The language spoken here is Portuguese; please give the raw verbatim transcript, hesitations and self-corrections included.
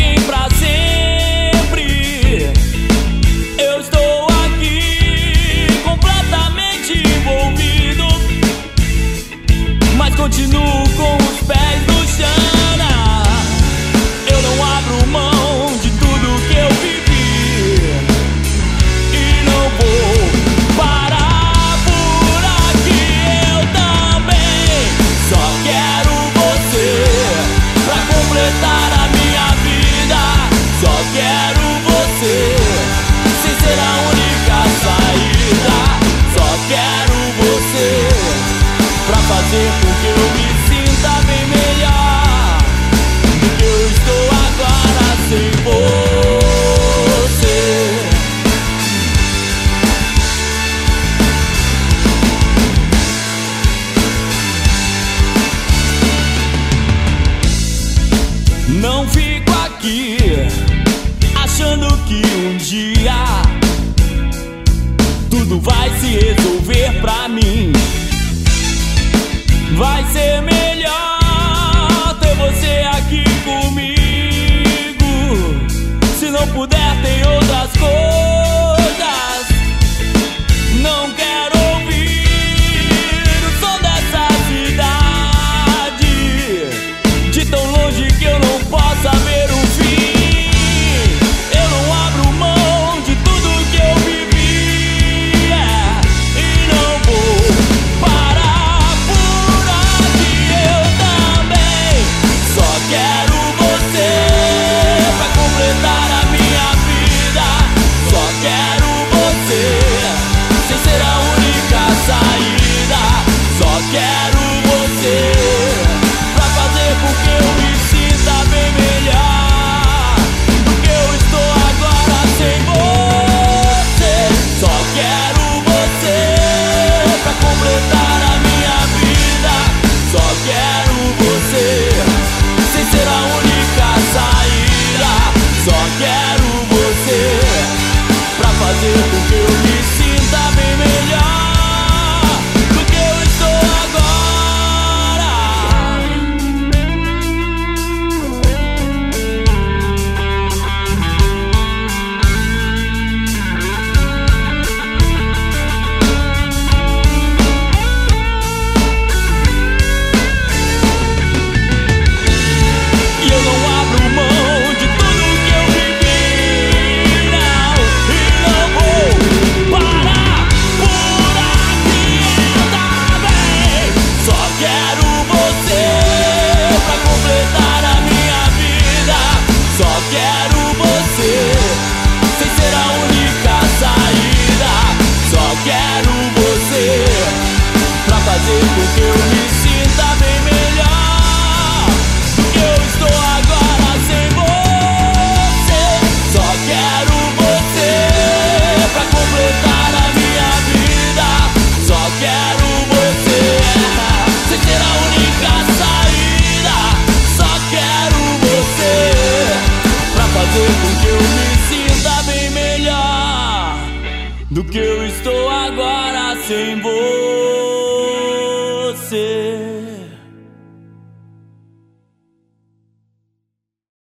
alguém pra sempre. Eu estou aqui completamente envolvido, mas continuo com os pés no chão. Eu não abro mão de tudo que eu vivi e não vou parar por aqui. Eu também só quero você pra completar a minha vida. Só quero você, sem ser a única saída. Só quero você pra fazer com que eu me sinta bem melhor do que eu estou agora sem você. Não fico aqui achando que um dia tudo vai se resolver pra mim. Vai ser melhor ter você aqui comigo. Se não puder, tem outras coisas. Não quero ouvir o som dessa cidade, de tão longe que eu não possa ver o fim. Eu não abro mão de tudo que eu vivi, é, e não vou parar por aqui. Eu também só quero você pra completar a minha vida. Só quero você, sem ser a única saída. Só quero você pra fazer com que eu me sinta bem melhor do que eu estou agora sem você. Só quero você pra completar a minha vida. Só quero você, sem ser a única saída. Só quero você pra fazer com que eu me sinta bem melhor do que eu estou agora. E eu não abro mão de tudo que eu vivi, não, e não vou parar por aqui. Eu também só quero você pra completar a minha vida. Só quero você, sem ser a única saída. Só quero você pra fazer com que eu me sinta bem melhor do que eu estou agora sem você. Só quero você pra completar a minha vida. Só quero você, sem ser a única saída. Só quero você pra fazer com que eu me sinta bem melhor do que eu estou agora sem você.